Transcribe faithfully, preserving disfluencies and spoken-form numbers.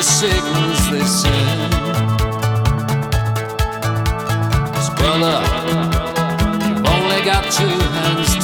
signals they send. 'Cause brother, you've only got two hands